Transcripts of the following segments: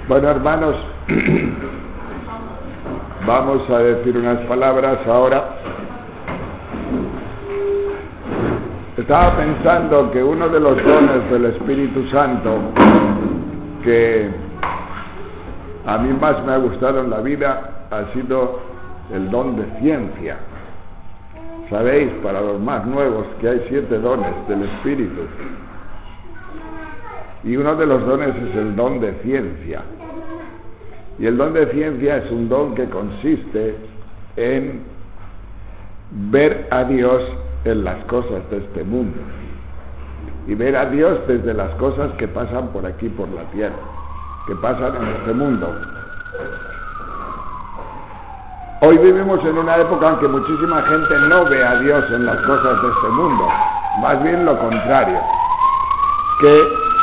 Bueno, hermanos, vamos a decir unas palabras ahora. Estaba pensando que uno de los dones del Espíritu Santo que a mí más me ha gustado en la vida ha sido el don de ciencia. Sabéis, para los más nuevos, que hay 7 dones del Espíritu. Y uno de los dones es el don de ciencia. Y el don de ciencia es un don que consiste en ver a Dios en las cosas de este mundo. Y ver a Dios desde las cosas que pasan por aquí, por la tierra, que pasan en este mundo. Hoy vivimos en una época en que muchísima gente no ve a Dios en las cosas de este mundo, más bien lo contrario, que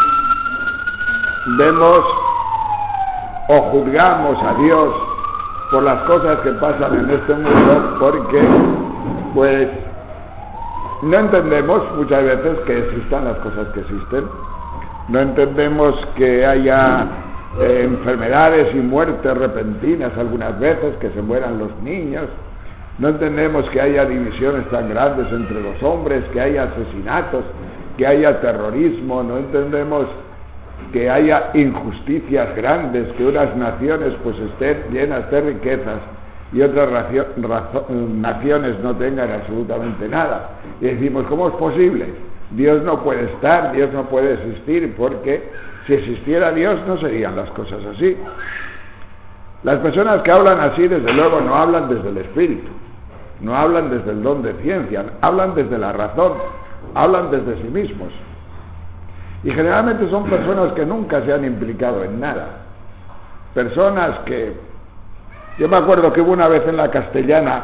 vemos o juzgamos a Dios por las cosas que pasan en este mundo, porque pues no entendemos muchas veces que existan las cosas que existen, no entendemos que haya enfermedades y muertes repentinas algunas veces, que se mueran los niños, no entendemos que haya divisiones tan grandes entre los hombres, que haya asesinatos, que haya terrorismo, no entendemos que haya injusticias grandes, que unas naciones pues estén llenas de riquezas y otras naciones no tengan absolutamente nada. Y decimos, ¿cómo es posible? Dios no puede estar, Dios no puede existir, porque si existiera Dios no serían las cosas así. Las personas que hablan así, desde luego, no hablan desde el Espíritu, no hablan desde el don de ciencia, hablan desde la razón, hablan desde sí mismos. Y generalmente son personas que nunca se han implicado en nada. Personas que... Yo me acuerdo que hubo una vez en la Castellana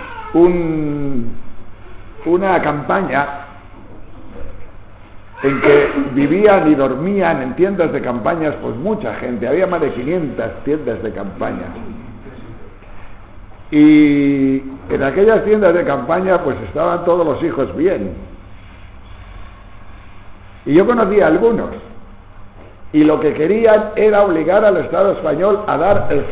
una campaña en que vivían y dormían en tiendas de campañas pues mucha gente, había más de 500 tiendas de campaña. Y en aquellas tiendas de campaña pues estaban todos los hijos bien. Y yo conocía a algunos, y lo que querían era obligar al Estado español a dar el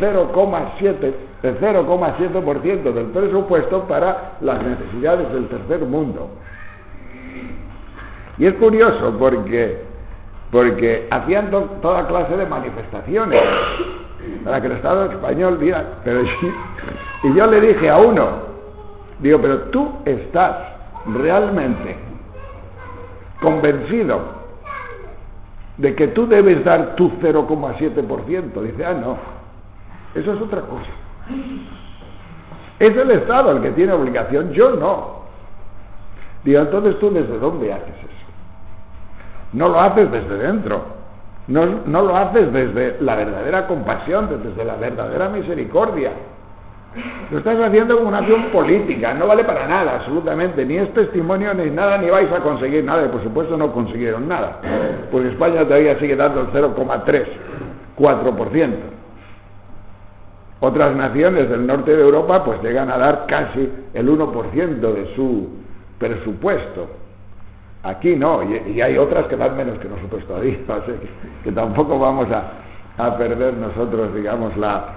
0,7% del presupuesto para las necesidades del tercer mundo. Y es curioso porque hacían toda clase de manifestaciones para que el Estado español diera, pero y yo le dije a uno, digo, pero tú estás realmente convencido de que tú debes dar tu 0,7%. Dice, no, eso es otra cosa. Es el Estado el que tiene obligación, yo no. Digo, entonces tú ¿desde dónde haces eso? No lo haces desde dentro, no lo haces desde la verdadera compasión, desde la verdadera misericordia. Lo estás haciendo como una acción política, no vale para nada, absolutamente, ni es testimonio ni nada, ni vais a conseguir nada, y por supuesto no consiguieron nada, porque España todavía sigue dando el 0,4%. Otras naciones del norte de Europa pues llegan a dar casi el 1% de su presupuesto. Aquí no, y hay otras que dan menos que nosotros todavía, o sea, que tampoco vamos a perder nosotros, digamos, la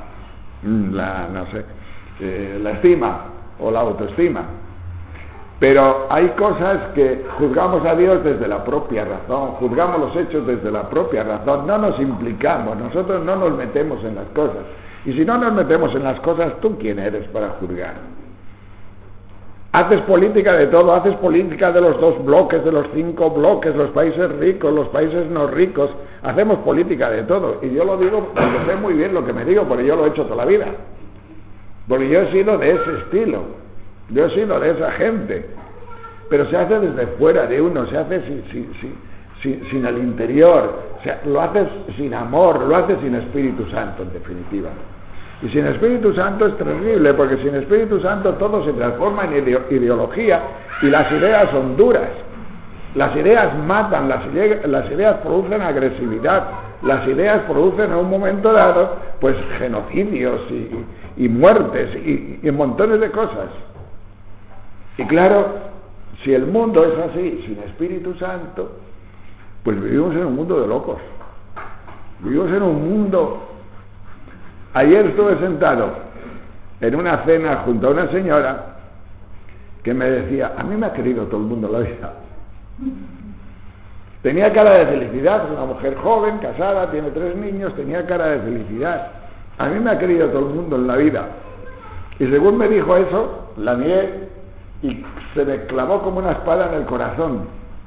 estima o la autoestima. Pero hay cosas que juzgamos a Dios desde la propia razón, juzgamos los hechos desde la propia razón, no nos implicamos, nosotros no nos metemos en las cosas. Y si no nos metemos en las cosas, ¿tú quién eres para juzgar? Haces política de todo, haces política de los 2 bloques, de los 5 bloques, los países ricos, los países no ricos, hacemos política de todo. Y yo lo digo porque sé muy bien lo que me digo, porque yo lo he hecho toda la vida. Porque yo he sido de ese estilo, yo he sido de esa gente. Pero se hace desde fuera de uno, se hace sin el interior, o sea, lo haces sin amor, lo haces sin Espíritu Santo, en definitiva. Y sin Espíritu Santo es terrible, porque sin Espíritu Santo todo se transforma en ideología y las ideas son duras. Las ideas matan, las ideas producen agresividad, las ideas producen en un momento dado pues genocidios y muertes y montones de cosas. Y claro, si el mundo es así, sin Espíritu Santo, pues vivimos en un mundo de locos. Vivimos en un mundo Ayer estuve sentado en una cena junto a una señora que me decía, a mí me ha querido todo el mundo en la vida. Tenía cara de felicidad, es una mujer joven, casada, tiene 3 niños, tenía cara de felicidad. A mí me ha querido todo el mundo en la vida. Y según me dijo eso, la miré y se me clavó como una espada en el corazón.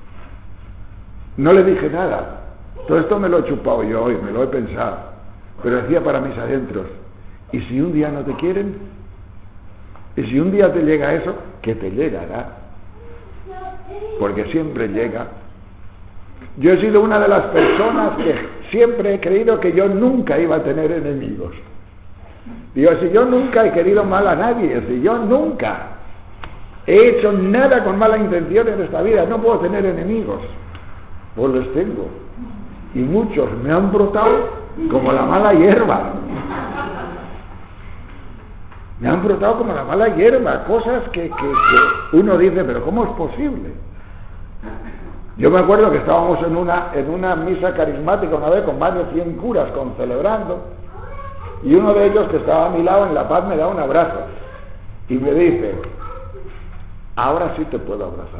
No le dije nada. Todo esto me lo he chupado yo hoy, me lo he pensado. Pero decía para mis adentros, ¿y si un día no te quieren? ¿Y si un día te llega eso? Que te llegará. Porque siempre llega. Yo he sido una de las personas que siempre he creído que yo nunca iba a tener enemigos. Digo, si yo nunca he querido mal a nadie, si yo nunca he hecho nada con mala intención en esta vida, no puedo tener enemigos. Pues los tengo. Y muchos me han brotado como la mala hierba. Me han brotado como la mala hierba, cosas que uno dice, pero ¿cómo es posible? Yo me acuerdo que estábamos en una misa carismática una vez con más de 100 curas celebrando, y uno de ellos que estaba a mi lado en La Paz me da un abrazo y me dice, ahora sí te puedo abrazar.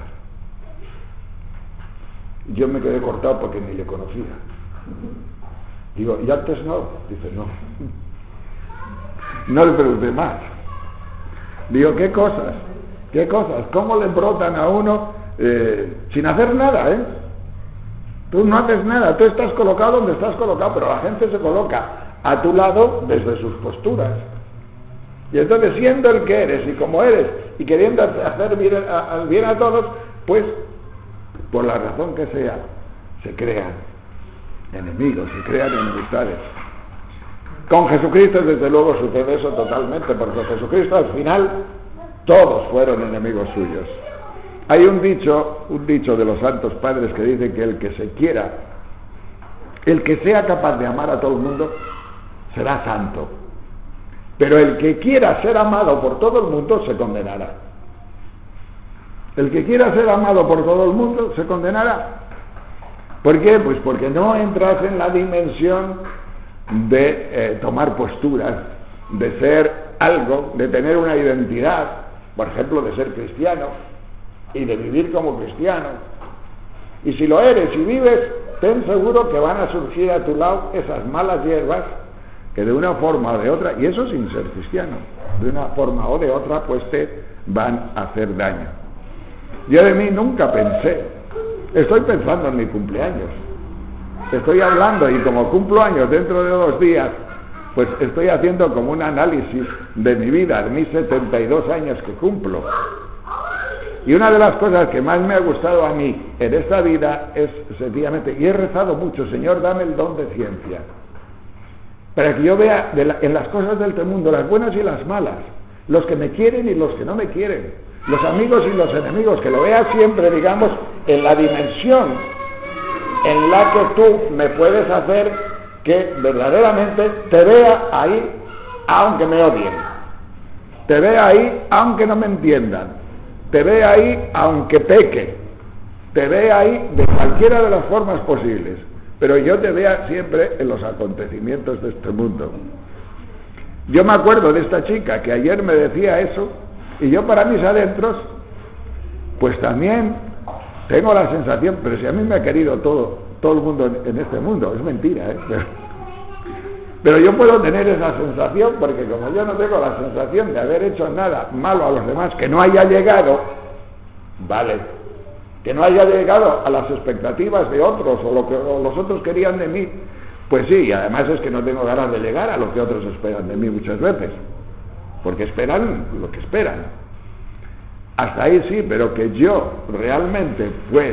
Yo me quedé cortado porque ni le conocía. Digo, ¿y antes no? Dice, no. No le pregunté más. Digo, ¿qué cosas? ¿Qué cosas? ¿Cómo le brotan a uno sin hacer nada, eh? Tú no haces nada, tú estás colocado donde estás colocado, pero la gente se coloca a tu lado desde sus posturas. Y entonces, siendo el que eres y como eres, y queriendo hacer bien a todos, pues, por la razón que sea, se crean enemigos, se crean enemistades. Con Jesucristo, desde luego, sucede eso totalmente, porque Jesucristo, al final, todos fueron enemigos suyos. Hay un dicho de los santos padres que dice que el que se quiera, el que sea capaz de amar a todo el mundo, será santo. Pero el que quiera ser amado por todo el mundo, se condenará. El que quiera ser amado por todo el mundo, se condenará. ¿Por qué? Pues porque no entras en la dimensión de tomar posturas, de ser algo, de tener una identidad, por ejemplo, de ser cristiano, y de vivir como cristiano. Y si lo eres y vives, ten seguro que van a surgir a tu lado esas malas hierbas que de una forma o de otra, y eso sin ser cristiano, de una forma o de otra, pues te van a hacer daño. Yo de mí nunca pensé, estoy pensando en mi cumpleaños, estoy hablando, y como cumplo años dentro de 2 días, pues estoy haciendo como un análisis de mi vida, de mis 72 años que cumplo. Y una de las cosas que más me ha gustado a mí en esta vida es sencillamente, y he rezado mucho, Señor, dame el don de ciencia, para que yo vea en las cosas del mundo, las buenas y las malas, los que me quieren y los que no me quieren, los amigos y los enemigos, que lo vea siempre, digamos, en la dimensión en la que tú me puedes hacer que verdaderamente te vea ahí, aunque me odien, te vea ahí, aunque no me entiendan, te ve ahí aunque peque, te ve ahí de cualquiera de las formas posibles, pero yo te vea siempre en los acontecimientos de este mundo. Yo me acuerdo de esta chica que ayer me decía eso, y yo para mis adentros pues también tengo la sensación, pero si a mí me ha querido todo el mundo en este mundo, es mentira, pero yo puedo tener esa sensación, porque como yo no tengo la sensación de haber hecho nada malo a los demás, que no haya llegado, vale, que no haya llegado a las expectativas de otros, o lo que los otros querían de mí, pues sí, y además es que no tengo ganas de llegar a lo que otros esperan de mí muchas veces, porque esperan lo que esperan. Hasta ahí sí, pero que yo realmente, pues,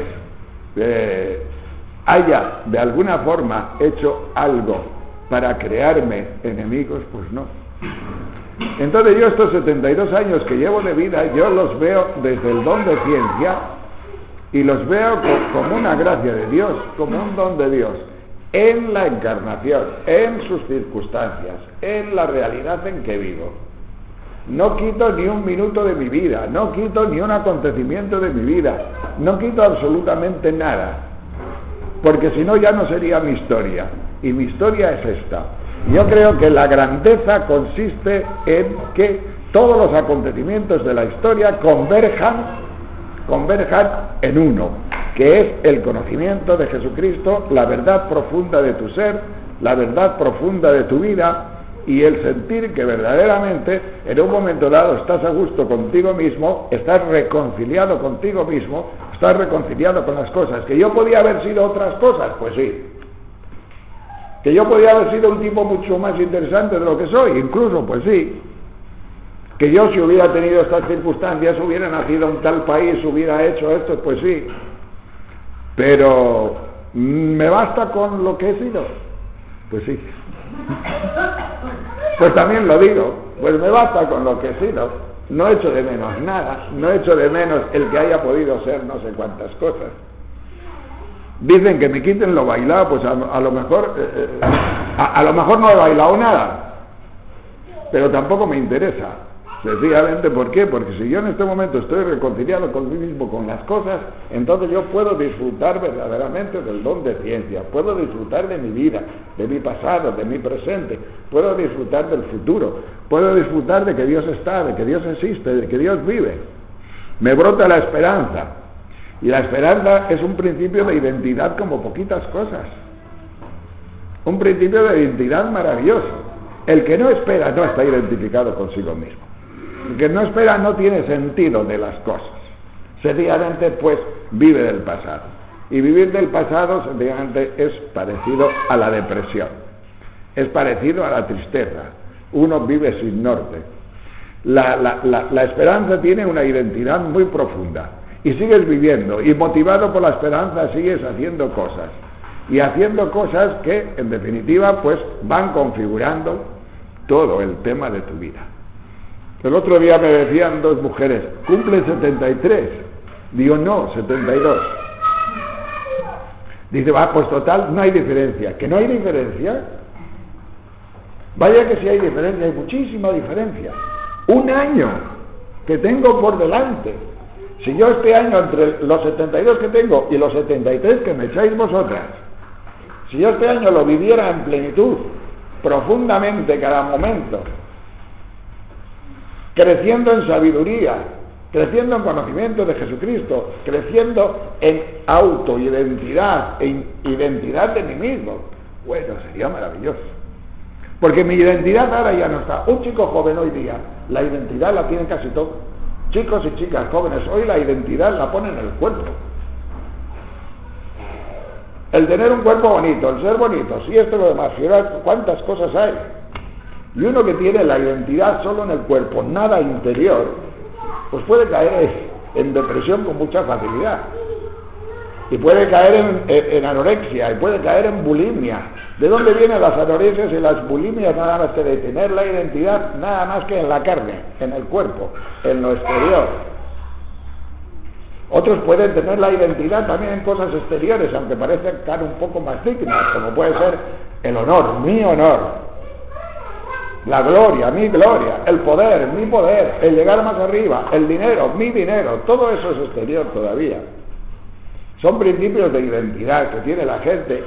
haya de alguna forma hecho algo para crearme enemigos, pues no. Entonces yo estos 72 años que llevo de vida, yo los veo desde el don de ciencia, y los veo como una gracia de Dios, como un don de Dios, en la encarnación, en sus circunstancias, en la realidad en que vivo. No quito ni un minuto de mi vida, no quito ni un acontecimiento de mi vida, no quito absolutamente nada, porque si no ya no sería mi historia. Y mi historia es esta: Yo creo que la grandeza consiste en que todos los acontecimientos de la historia converjan en uno, que es el conocimiento de Jesucristo, la verdad profunda de tu ser, la verdad profunda de tu vida, y el sentir que verdaderamente en un momento dado estás a gusto contigo mismo, estás reconciliado contigo mismo, estás reconciliado con las cosas. ¿Que yo podía haber sido otras cosas? Pues sí. ¿Que yo podía haber sido un tipo mucho más interesante de lo que soy? Incluso, pues sí. Que yo, si hubiera tenido estas circunstancias, hubiera nacido en tal país, hubiera hecho esto, pues sí. Pero ¿me basta con lo que he sido? Pues sí. Pues también lo digo, pues me basta con lo que he sido. No echo de menos nada, no echo de menos el que haya podido ser no sé cuántas cosas. Dicen que me quiten lo bailado, pues a lo mejor no he bailado nada, pero tampoco me interesa. Sencillamente, ¿por qué? Porque si yo en este momento estoy reconciliado con mí mismo, con las cosas, entonces yo puedo disfrutar verdaderamente del don de ciencia, puedo disfrutar de mi vida, de mi pasado, de mi presente, puedo disfrutar del futuro, puedo disfrutar de que Dios está, de que Dios existe, de que Dios vive. Me brota la esperanza, y la esperanza es un principio de identidad como poquitas cosas, un principio de identidad maravilloso. El que no espera no está identificado consigo mismo. El que no espera no tiene sentido de las cosas. Sencillamente, pues, vive del pasado. Y vivir del pasado, sencillamente, es parecido a la depresión. Es parecido a la tristeza. Uno vive sin norte. La esperanza tiene una identidad muy profunda. Y sigues viviendo. Y motivado por la esperanza, sigues haciendo cosas. Y haciendo cosas que, en definitiva, pues, van configurando todo el tema de tu vida. El otro día me decían dos mujeres, ¿cumple 73? Digo, no, 72. Dice, pues total, no hay diferencia. ¿Que no hay diferencia? Vaya que sí hay diferencia, hay muchísima diferencia. Un año que tengo por delante. Si yo este año, entre los 72 que tengo y los 73 que me echáis vosotras, si yo este año lo viviera en plenitud, profundamente cada momento, creciendo en sabiduría, creciendo en conocimiento de Jesucristo, creciendo en autoidentidad, en identidad de mí mismo, bueno, sería maravilloso. Porque mi identidad ahora ya no está. Un chico joven hoy día, la identidad la tienen casi todos. Chicos y chicas jóvenes, hoy la identidad la ponen en el cuerpo. El tener un cuerpo bonito, el ser bonito, si esto y lo demás, ¿cuántas cosas hay? Y uno que tiene la identidad solo en el cuerpo, nada interior, pues puede caer en depresión con mucha facilidad. Y puede caer en anorexia, y puede caer en bulimia. ¿De dónde vienen las anorexias y las bulimias? Nada más que de tener la identidad, nada más que en la carne, en el cuerpo, en lo exterior. Otros pueden tener la identidad también en cosas exteriores, aunque parezcan un poco más dignas, como puede ser el honor, mi honor. La gloria, mi gloria, el poder, mi poder, el llegar más arriba, el dinero, mi dinero, todo eso es exterior todavía. Son principios de identidad que tiene la gente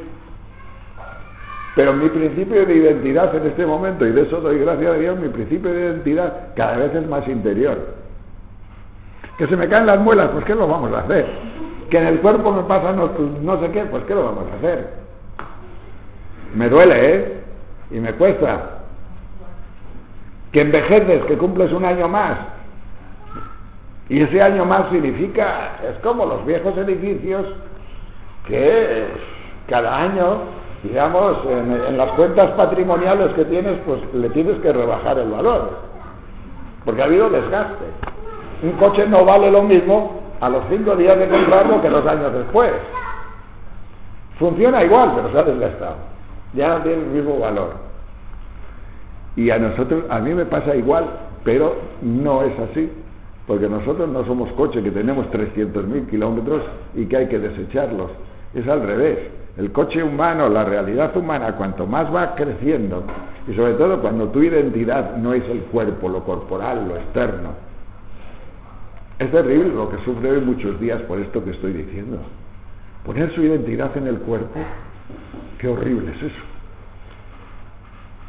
pero mi principio de identidad en este momento, y de eso doy gracias a Dios, mi principio de identidad cada vez es más interior. Que se me caen las muelas, pues ¿qué lo vamos a hacer? Que en el cuerpo me pasa no sé qué, pues ¿qué lo vamos a hacer? Me duele, y me cuesta. Que envejeces, que cumples un año más, y ese año más significa, es como los viejos edificios que cada año, digamos, en las cuentas patrimoniales que tienes, pues le tienes que rebajar el valor, porque ha habido desgaste. Un coche no vale lo mismo a los 5 días de comprarlo que 2 años después. Funciona igual, pero se ha desgastado, ya no tiene el mismo valor. Y a mí me pasa igual, pero no es así, porque nosotros no somos coche que tenemos 300.000 kilómetros y que hay que desecharlos. Es al revés. El coche humano, la realidad humana, cuanto más va creciendo, y sobre todo cuando tu identidad no es el cuerpo, lo corporal, lo externo, es terrible lo que sufre hoy muchos días por esto que estoy diciendo. Poner su identidad en el cuerpo, qué horrible es eso.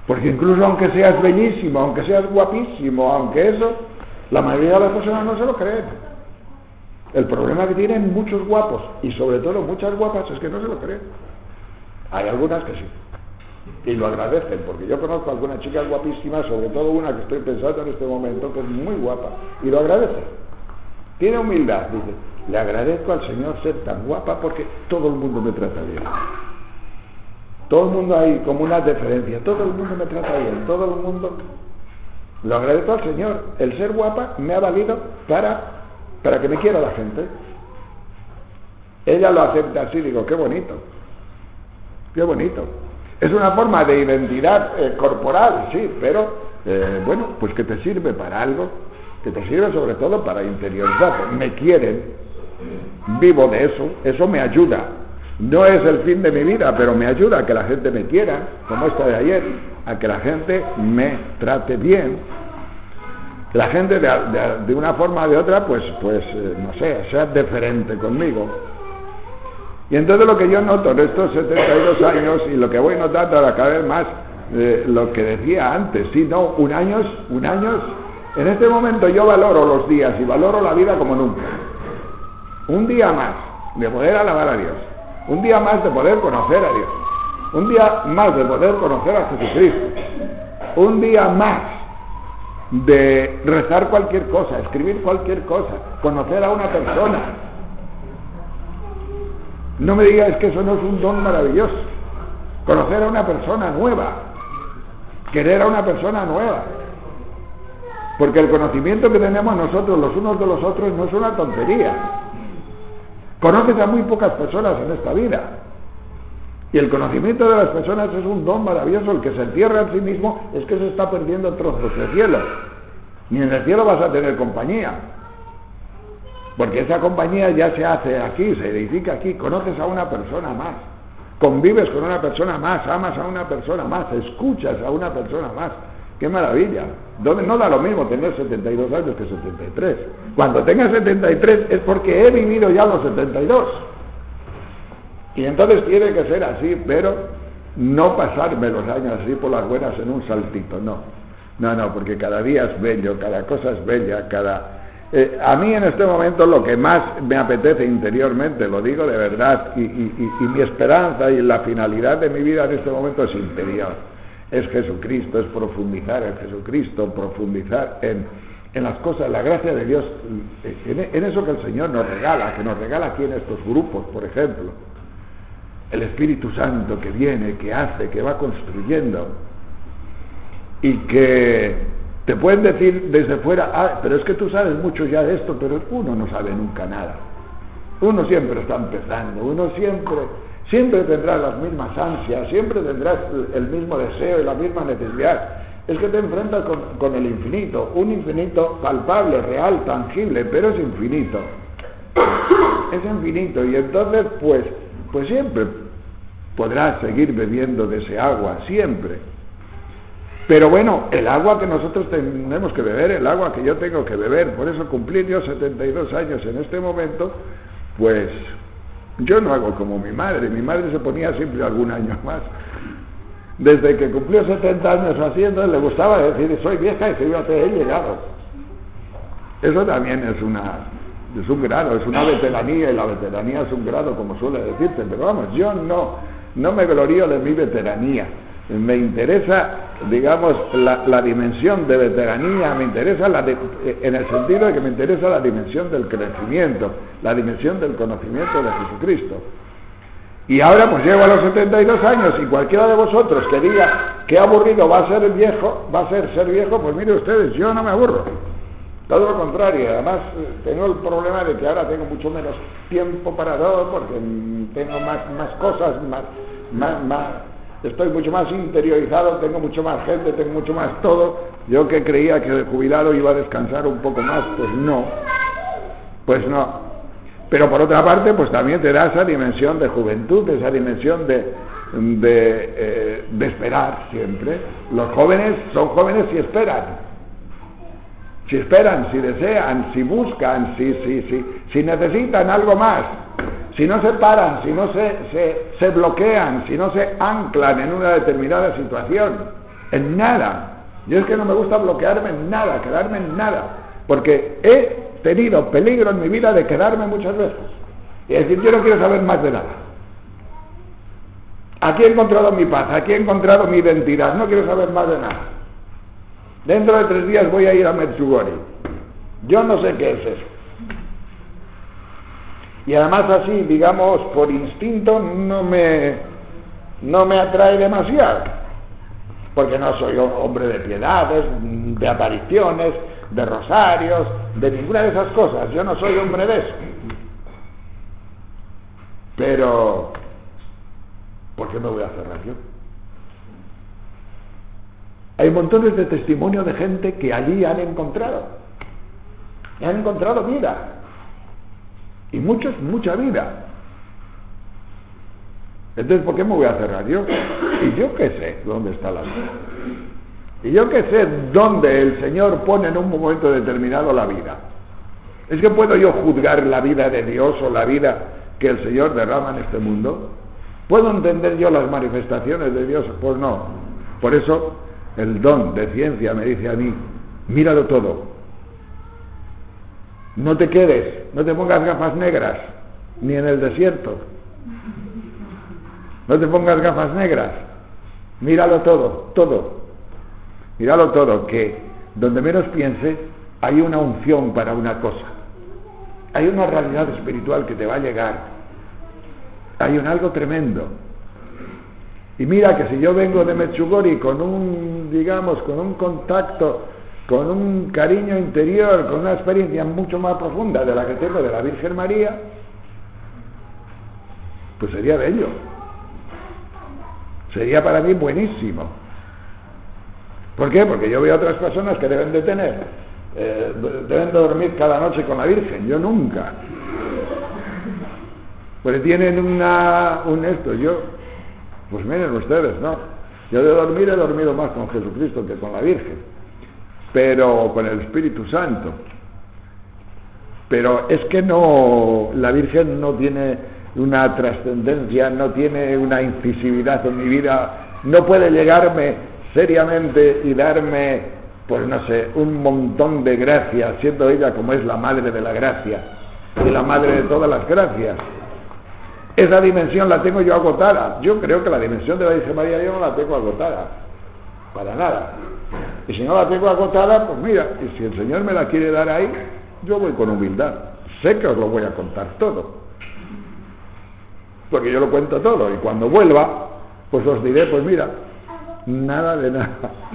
Porque incluso aunque seas bellísimo, aunque seas guapísimo, aunque eso, la mayoría de las personas no se lo creen. El problema que tienen muchos guapos, y sobre todo muchas guapas, es que no se lo creen. Hay algunas que sí, y lo agradecen, porque yo conozco a algunas chicas guapísimas, sobre todo una que estoy pensando en este momento, que es muy guapa, y lo agradece. Tiene humildad, dice, le agradezco al Señor ser tan guapa porque todo el mundo me trata bien. Todo el mundo hay como una deferencia, todo el mundo me trata bien, todo el mundo... Lo agradezco al Señor, el ser guapa me ha valido para que me quiera la gente. Ella lo acepta así, digo, qué bonito, qué bonito. Es una forma de identidad corporal, sí, pero bueno, pues que te sirve para algo, que te sirve sobre todo para interiorizarte. Me quieren, vivo de eso me ayuda. No es el fin de mi vida, pero me ayuda a que la gente me quiera, como esta de ayer, a que la gente me trate bien. La gente de una forma o de otra, pues no sé, sea deferente conmigo. Y entonces lo que yo noto en estos 72 años, y lo que voy notando ahora cada vez más, lo que decía antes, sí, no, un año, en este momento yo valoro los días y valoro la vida como nunca. Un día más de poder alabar a Dios, un día más de poder conocer a Dios, un día más de poder conocer a Jesucristo, un día más de rezar cualquier cosa, escribir cualquier cosa, conocer a una persona. No me digas que eso no es un don maravilloso. Conocer a una persona nueva, querer a una persona nueva, porque el conocimiento que tenemos nosotros los unos de los otros no es una tontería. Conoces a muy pocas personas en esta vida, y el conocimiento de las personas es un don maravilloso. El que se entierra en sí mismo es que se está perdiendo trozos del cielo. Ni en el cielo vas a tener compañía, porque esa compañía ya se hace aquí, se edifica aquí. Conoces a una persona más, convives con una persona más, amas a una persona más, escuchas a una persona más. ¡Qué maravilla! No da lo mismo tener 72 años que 73. Cuando tenga 73 es porque he vivido ya los 72. Y entonces tiene que ser así, pero no pasarme los años así por las buenas en un saltito, no, porque cada día es bello, cada cosa es bella, a mí en este momento lo que más me apetece interiormente, lo digo de verdad, y mi esperanza y la finalidad de mi vida en este momento es interior, es Jesucristo, es profundizar en Jesucristo, profundizar en las cosas, la gracia de Dios, en eso que el Señor nos regala, que nos regala aquí en estos grupos, por ejemplo. El Espíritu Santo que viene, que hace, que va construyendo, y que te pueden decir desde fuera, pero es que tú sabes mucho ya de esto, pero uno no sabe nunca nada. Uno siempre está empezando, uno siempre tendrás las mismas ansias, siempre tendrás el mismo deseo y la misma necesidad. Es que te enfrentas con el infinito, un infinito palpable, real, tangible, pero es infinito. Es infinito, y entonces pues siempre podrás seguir bebiendo de ese agua, siempre. Pero bueno, el agua que nosotros tenemos que beber, el agua que yo tengo que beber, por eso cumplir yo 72 años en este momento, pues yo no hago como mi madre se ponía siempre algún año más. Desde que cumplió 70 años haciendo, le gustaba decir, soy vieja y fíjate, he llegado. Eso también es un grado, es una veteranía, y la veteranía es un grado, como suele decirse, pero vamos, yo no me glorío de mi veteranía. Me interesa, digamos, la dimensión de veteranía, me interesa en el sentido de que me interesa la dimensión del crecimiento, la dimensión del conocimiento de Jesucristo. Y ahora pues llego a los 72 años, y cualquiera de vosotros que diga qué aburrido va a ser ser viejo, pues mire ustedes, yo no me aburro. Todo lo contrario, además tengo el problema de que ahora tengo mucho menos tiempo para todo, porque tengo más cosas, estoy mucho más interiorizado, tengo mucho más gente, tengo mucho más todo. Yo que creía que de jubilado iba a descansar un poco más, pues no. Pero por otra parte, pues también te da esa dimensión de juventud, esa dimensión de esperar siempre. Los jóvenes son jóvenes si esperan. Si esperan, si desean, si buscan, si necesitan algo más, si no se paran, si no se bloquean, si no se anclan en una determinada situación. En nada. Yo es que no me gusta bloquearme en nada, quedarme en nada, porque he tenido peligro en mi vida de quedarme muchas veces. Y decir, yo no quiero saber más de nada. Aquí he encontrado mi paz, aquí he encontrado mi identidad, no quiero saber más de nada. Dentro de 3 días voy a ir a Medjugorje. Yo no sé qué es eso. Y además así, digamos, por instinto no me atrae demasiado, porque no soy hombre de piedades, de apariciones, de rosarios, de ninguna de esas cosas. Yo no soy hombre de eso. Pero ¿por qué me voy a cerrar yo? Hay montones de testimonios de gente que allí han encontrado vida, y muchos, mucha vida. Entonces, ¿por qué me voy a cerrar yo? Y yo qué sé dónde está la vida, y yo qué sé dónde el Señor pone en un momento determinado la vida. ¿Es que puedo yo juzgar la vida de Dios o la vida que el Señor derrama en este mundo? ¿Puedo entender yo las manifestaciones de Dios? Pues no. Por eso el don de ciencia me dice a mí, míralo todo. No te quedes, no te pongas gafas negras, ni en el desierto. No te pongas gafas negras. Míralo todo, todo. Míralo todo, que donde menos piense hay una unción para una cosa. Hay una realidad espiritual que te va a llegar. Hay algo tremendo. Y mira que si yo vengo de Medjugorje con un, digamos, con un contacto, con un cariño interior, con una experiencia mucho más profunda de la que tengo de la Virgen María, pues sería bello. Sería para mí buenísimo. ¿Por qué? Porque yo veo a otras personas que deben de tener, deben de dormir cada noche con la Virgen. Yo nunca. Porque tienen yo, pues miren ustedes, ¿no? Yo de dormir he dormido más con Jesucristo que con la Virgen, pero con el Espíritu Santo. Pero es que no, la Virgen no tiene una trascendencia, no tiene una incisividad en mi vida, no puede llegarme seriamente y darme, pues no sé, un montón de gracias, siendo ella como es la madre de la gracia y la madre de todas las gracias. Esa dimensión la tengo yo agotada. Yo creo que la dimensión de la Virgen María yo no la tengo agotada, para nada. Y si no la tengo agotada, pues mira, y si el Señor me la quiere dar ahí, yo voy con humildad. Sé que os lo voy a contar todo, porque yo lo cuento todo, y cuando vuelva, pues os diré, pues mira, nada de nada.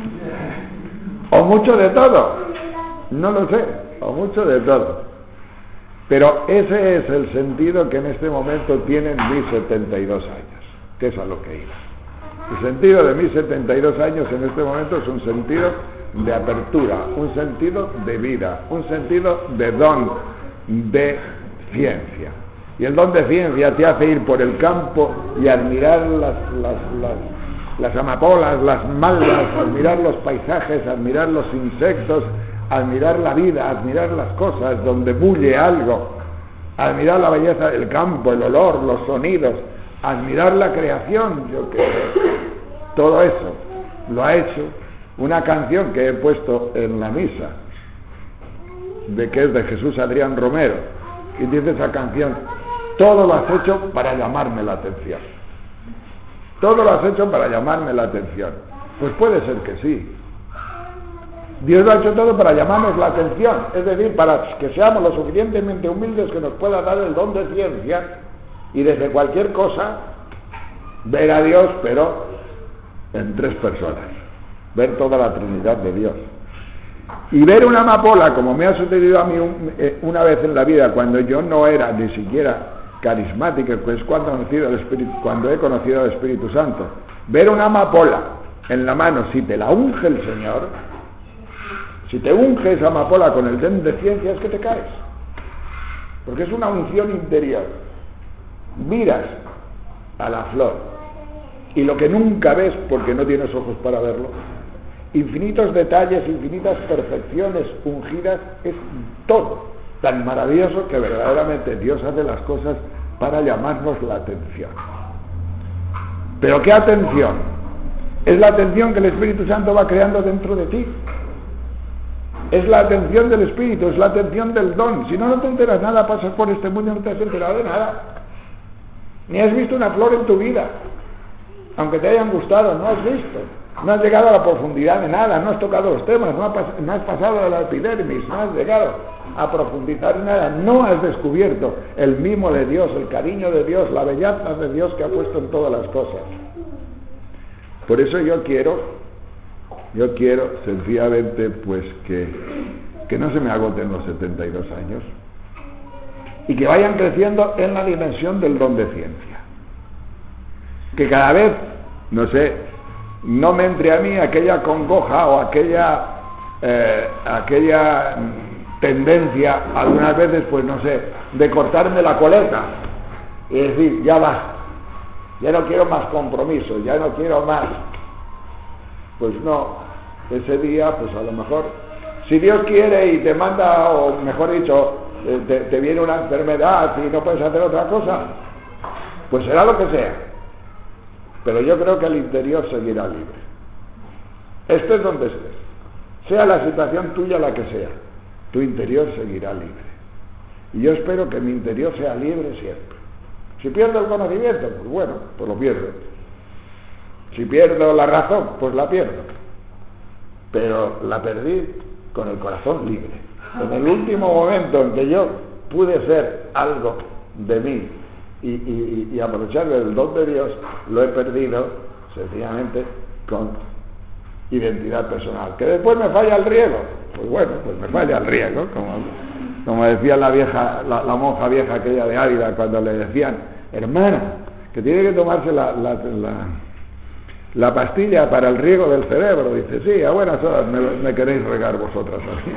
O mucho de todo, no lo sé, o mucho de todo. Pero ese es el sentido que en este momento tienen mis 72 años, que es a lo que iba. El sentido de mis 72 años en este momento es un sentido de apertura, un sentido de vida, un sentido de don, de ciencia. Y el don de ciencia te hace ir por el campo y admirar las amapolas, las malvas, admirar los paisajes, admirar los insectos, admirar la vida, admirar las cosas donde bulle algo, admirar la belleza del campo, el olor, los sonidos, admirar la creación, yo qué sé. Todo eso lo ha hecho una canción que he puesto en la misa, que es de Jesús Adrián Romero, y dice esa canción: todo lo has hecho para llamarme la atención. Todo lo has hecho para llamarme la atención. Pues puede ser que sí. Dios lo ha hecho todo para llamarnos la atención, es decir, para que seamos lo suficientemente humildes que nos pueda dar el don de ciencia y desde cualquier cosa ver a Dios, pero en 3 personas, ver toda la Trinidad de Dios. Y ver una amapola, como me ha sucedido a mí una vez en la vida, cuando yo no era ni siquiera carismático, pues cuando he conocido al Espíritu Santo, ver una amapola en la mano, si te la unge el Señor, si te unge esa amapola con el don de ciencia, es que te caes, porque es una unción interior. Miras a la flor y lo que nunca ves porque no tienes ojos para verlo, infinitos detalles, infinitas perfecciones ungidas, es todo tan maravilloso que verdaderamente Dios hace las cosas para llamarnos la atención. Pero ¿qué atención? Es la atención que el Espíritu Santo va creando dentro de ti. Es la atención del Espíritu, es la atención del don. Si no, no te enteras nada, pasas por este mundo y no te has enterado de nada. Ni has visto una flor en tu vida, aunque te hayan gustado, no has visto. No has llegado a la profundidad de nada, no has tocado los temas, no has pasado de la epidermis, no has llegado a profundizar en nada, no has descubierto el mimo de Dios, el cariño de Dios, la belleza de Dios que ha puesto en todas las cosas. Por eso yo quiero sencillamente pues que no se me agoten los 72 años y que vayan creciendo en la dimensión del don de ciencia. Que cada vez, no sé, no me entre a mí aquella congoja o aquella tendencia, algunas veces, pues no sé, de cortarme la coleta y decir, ya basta, ya no quiero más compromisos, ya no quiero más. Pues no, ese día, pues a lo mejor, si Dios quiere y te manda, o mejor dicho, te viene una enfermedad y no puedes hacer otra cosa, pues será lo que sea. Pero yo creo que el interior seguirá libre. Estés donde estés, sea la situación tuya la que sea, tu interior seguirá libre. Y yo espero que mi interior sea libre siempre. Si pierdo el conocimiento, pues bueno, pues lo pierdo. Si pierdo la razón, pues la pierdo. Pero la perdí con el corazón libre. En el último momento en que yo pude ser algo de mí y aprovechar el don de Dios, lo he perdido sencillamente con identidad personal. Que después me falla el riego, pues bueno, pues me falla el riego, como decía la monja vieja aquella de Ávila, cuando le decían, hermana, que tiene que tomarse la pastilla para el riego del cerebro. Dice, sí, a buenas horas me queréis regar vosotras a mí.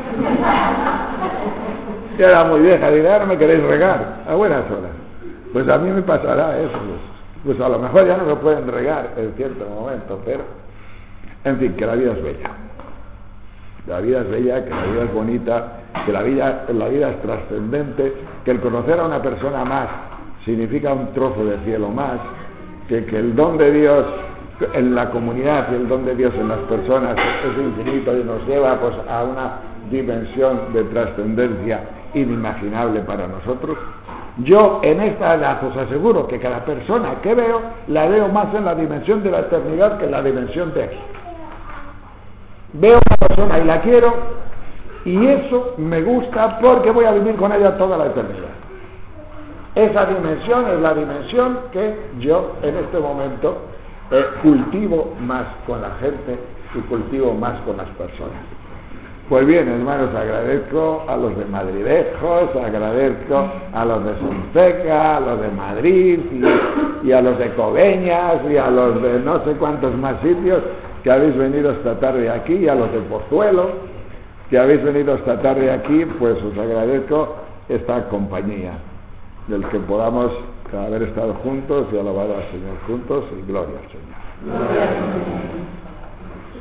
Ya era muy vieja, dice, ahora me queréis regar, a buenas horas. Pues a mí me pasará eso, pues a lo mejor ya no me pueden regar en cierto momento, pero en fin, que la vida es bella. La vida es bella, que la vida es bonita, que la vida es trascendente, que el conocer a una persona más significa un trozo de cielo más, que el don de Dios en la comunidad y el don de Dios en las personas es infinito y nos lleva pues a una dimensión de trascendencia inimaginable para nosotros. Yo en esta edad os aseguro que cada persona que veo la veo más en la dimensión de la eternidad que en la dimensión de aquí. Veo a una persona y la quiero, y eso me gusta porque voy a vivir con ella toda la eternidad. Esa dimensión es la dimensión que yo en este momento cultivo más con la gente y cultivo más con las personas. Pues bien, hermanos, agradezco a los de Madridejos, agradezco a los de Sonseca, a los de Madrid y a los de Coveñas y a los de no sé cuántos más sitios que habéis venido esta tarde aquí, y a los de Pozuelo que habéis venido esta tarde aquí. Pues os agradezco esta compañía, del que podamos haber estado juntos y alabar al Señor juntos, y gloria al Señor.